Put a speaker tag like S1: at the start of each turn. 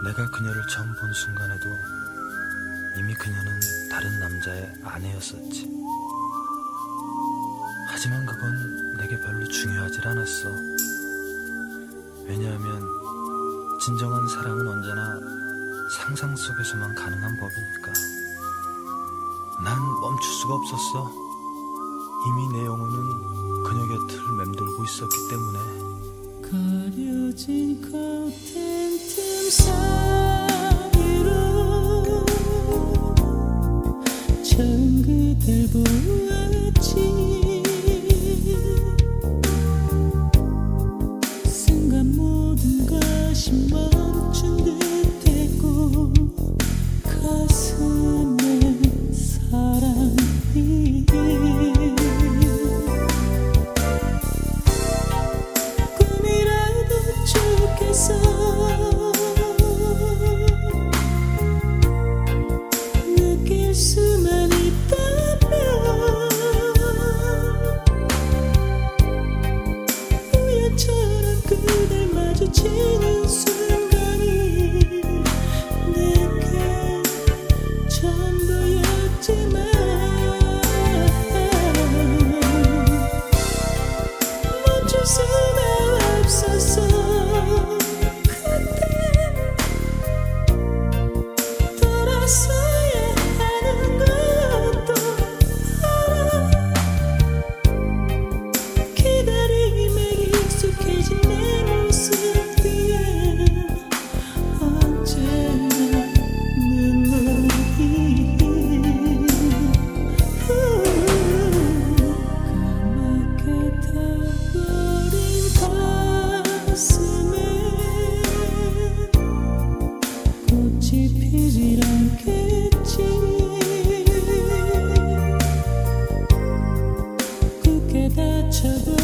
S1: 내가 그녀를 처음 본 순간에도 이미 그녀는 다른 남자의 아내였었지. 하지만 그건 내게 별로 중요하질 않았어. 왜냐하면 진정한 사랑은 언제나 상상 속에서만 가능한 법이니까. 난 멈출 수가 없었어. 이미 내 영혼은 그녀 곁을 맴돌고 있었기 때문에.
S2: 가려진 커튼 틈 사이로 처음 그댈 보았지. 순간 모든 것이 멈춘 듯했고 가슴에 사랑이 꿈이라도 좋겠어. 느낄 수만 있다면 우연처럼 그댈 마주치는 순간이 내게 전부였지만 멈출 수가 없었어. 그때 돌아서야 하는 것도 알아. 기다림에 익숙해진 내 모습 뒤에 언제나 눈물이 까맣게 타버린 가슴에 꽃이 피질 않겠지. 굳게 닫혀버린